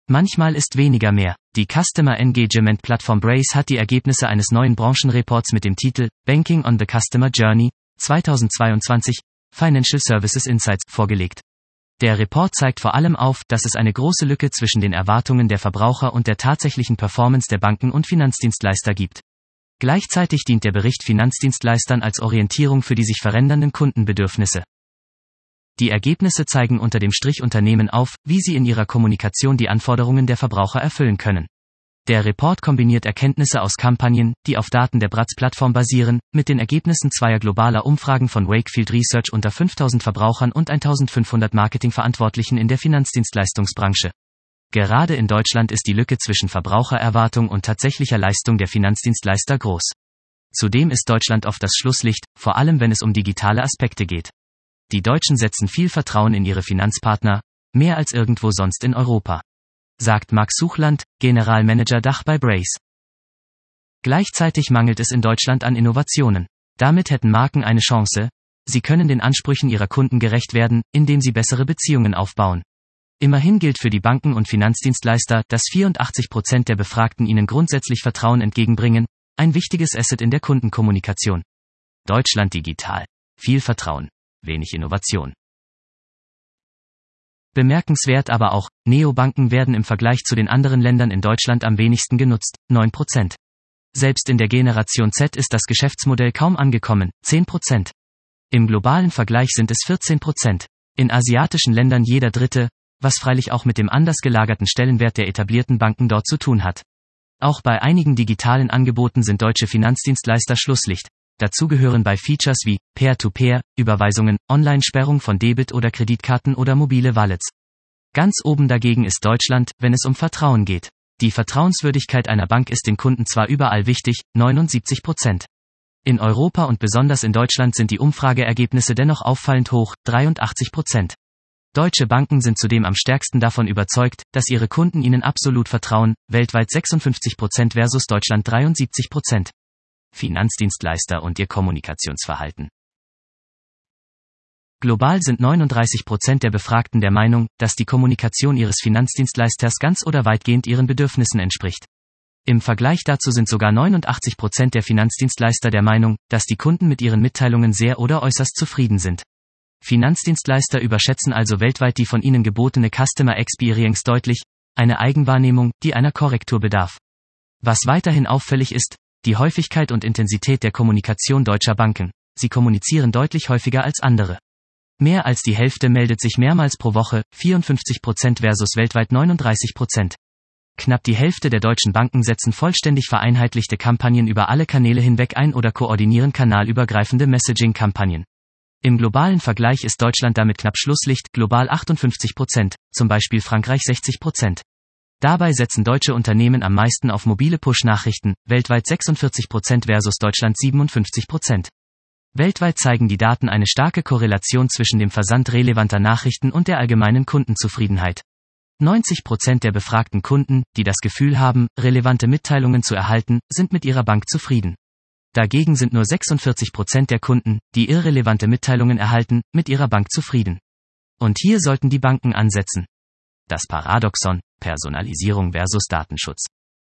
Manchmal ist weniger mehr. Die Customer Engagement Plattform Braze hat die Ergebnisse eines neuen Branchenreports mit dem Titel Banking on the Customer Journey 2022 Financial Services Insights vorgelegt. Der Report zeigt vor allem auf, dass es eine große Lücke zwischen den Erwartungen der Verbraucher und der tatsächlichen Performance der Banken und Finanzdienstleister gibt. Gleichzeitig dient der Bericht Finanzdienstleistern als Orientierung für die sich verändernden Kundenbedürfnisse. Die Ergebnisse zeigen unter dem Strich Unternehmen auf, wie sie in ihrer Kommunikation die Anforderungen der Verbraucher erfüllen können. Der Report kombiniert Erkenntnisse aus Kampagnen, die auf Daten der Bratz-Plattform basieren, mit den Ergebnissen zweier globaler Umfragen von Wakefield Research unter 5000 Verbrauchern und 1500 Marketingverantwortlichen in der Finanzdienstleistungsbranche. Gerade in Deutschland ist die Lücke zwischen Verbrauchererwartung und tatsächlicher Leistung der Finanzdienstleister groß. Zudem ist Deutschland oft das Schlusslicht, vor allem wenn es um digitale Aspekte geht. Die Deutschen setzen viel Vertrauen in ihre Finanzpartner, mehr als irgendwo sonst in Europa, sagt Max Suchland, Generalmanager Dach bei Braze. Gleichzeitig mangelt es in Deutschland an Innovationen. Damit hätten Marken eine Chance, sie können den Ansprüchen ihrer Kunden gerecht werden, indem sie bessere Beziehungen aufbauen. Immerhin gilt für die Banken und Finanzdienstleister, dass 84% der Befragten ihnen grundsätzlich Vertrauen entgegenbringen, ein wichtiges Asset in der Kundenkommunikation. Deutschland digital. Viel Vertrauen. Wenig Innovation. Bemerkenswert aber auch, Neobanken werden im Vergleich zu den anderen Ländern in Deutschland am wenigsten genutzt, 9%. Selbst in der Generation Z ist das Geschäftsmodell kaum angekommen, 10%. Im globalen Vergleich sind es 14%. In asiatischen Ländern jeder dritte, was freilich auch mit dem anders gelagerten Stellenwert der etablierten Banken dort zu tun hat. Auch bei einigen digitalen Angeboten sind deutsche Finanzdienstleister Schlusslicht. Dazu gehören bei Features wie Peer-to-Peer, Überweisungen, Online-Sperrung von Debit- oder Kreditkarten oder mobile Wallets. Ganz oben dagegen ist Deutschland, wenn es um Vertrauen geht. Die Vertrauenswürdigkeit einer Bank ist den Kunden zwar überall wichtig, 79%. In Europa und besonders in Deutschland sind die Umfrageergebnisse dennoch auffallend hoch, 83%. Deutsche Banken sind zudem am stärksten davon überzeugt, dass ihre Kunden ihnen absolut vertrauen, weltweit 56% versus Deutschland 73%. Finanzdienstleister und ihr Kommunikationsverhalten. Global sind 39% der Befragten der Meinung, dass die Kommunikation ihres Finanzdienstleisters ganz oder weitgehend ihren Bedürfnissen entspricht. Im Vergleich dazu sind sogar 89% der Finanzdienstleister der Meinung, dass die Kunden mit ihren Mitteilungen sehr oder äußerst zufrieden sind. Finanzdienstleister überschätzen also weltweit die von ihnen gebotene Customer Experience deutlich, eine Eigenwahrnehmung, die einer Korrektur bedarf. Was weiterhin auffällig ist, die Häufigkeit und Intensität der Kommunikation deutscher Banken. Sie kommunizieren deutlich häufiger als andere. Mehr als die Hälfte meldet sich mehrmals pro Woche, 54% versus weltweit 39%. Knapp die Hälfte der deutschen Banken setzen vollständig vereinheitlichte Kampagnen über alle Kanäle hinweg ein oder koordinieren kanalübergreifende Messaging-Kampagnen. Im globalen Vergleich ist Deutschland damit knapp Schlusslicht, global 58%, zum Beispiel Frankreich 60%. Dabei setzen deutsche Unternehmen am meisten auf mobile Push-Nachrichten, weltweit 46% versus Deutschland 57%. Weltweit zeigen die Daten eine starke Korrelation zwischen dem Versand relevanter Nachrichten und der allgemeinen Kundenzufriedenheit. 90% der befragten Kunden, die das Gefühl haben, relevante Mitteilungen zu erhalten, sind mit ihrer Bank zufrieden. Dagegen sind nur 46% der Kunden, die irrelevante Mitteilungen erhalten, mit ihrer Bank zufrieden. Und hier sollten die Banken ansetzen. Das Paradoxon, Personalisierung versus Datenschutz.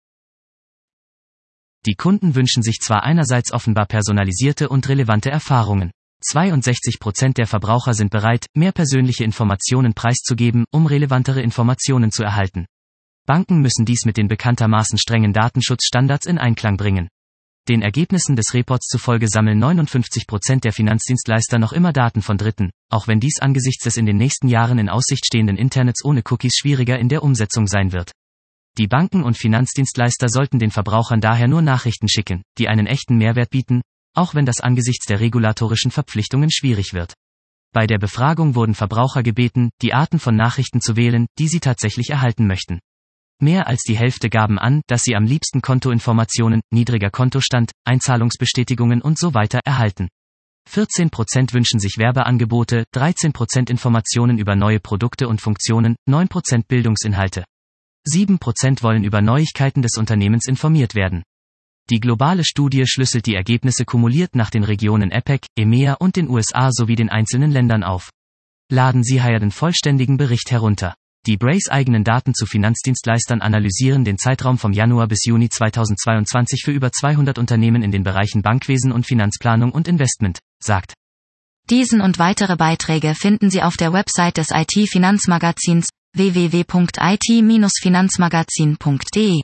Die Kunden wünschen sich zwar einerseits offenbar personalisierte und relevante Erfahrungen. 62% der Verbraucher sind bereit, mehr persönliche Informationen preiszugeben, um relevantere Informationen zu erhalten. Banken müssen dies mit den bekanntermaßen strengen Datenschutzstandards in Einklang bringen. Den Ergebnissen des Reports zufolge sammeln 59% der Finanzdienstleister noch immer Daten von Dritten, auch wenn dies angesichts des in den nächsten Jahren in Aussicht stehenden Internets ohne Cookies schwieriger in der Umsetzung sein wird. Die Banken und Finanzdienstleister sollten den Verbrauchern daher nur Nachrichten schicken, die einen echten Mehrwert bieten, auch wenn das angesichts der regulatorischen Verpflichtungen schwierig wird. Bei der Befragung wurden Verbraucher gebeten, die Arten von Nachrichten zu wählen, die sie tatsächlich erhalten möchten. Mehr als die Hälfte gaben an, dass sie am liebsten Kontoinformationen, niedriger Kontostand, Einzahlungsbestätigungen und so weiter erhalten. 14% wünschen sich Werbeangebote, 13% Informationen über neue Produkte und Funktionen, 9% Bildungsinhalte. 7% wollen über Neuigkeiten des Unternehmens informiert werden. Die globale Studie schlüsselt die Ergebnisse kumuliert nach den Regionen APEC, EMEA und den USA sowie den einzelnen Ländern auf. Laden Sie hier den vollständigen Bericht herunter. Die Braze eigenen Daten zu Finanzdienstleistern analysieren den Zeitraum vom Januar bis Juni 2022 für über 200 Unternehmen in den Bereichen Bankwesen und Finanzplanung und Investment, sagt. Diesen und weitere Beiträge finden Sie auf der Website des IT-Finanzmagazins www.it-finanzmagazin.de.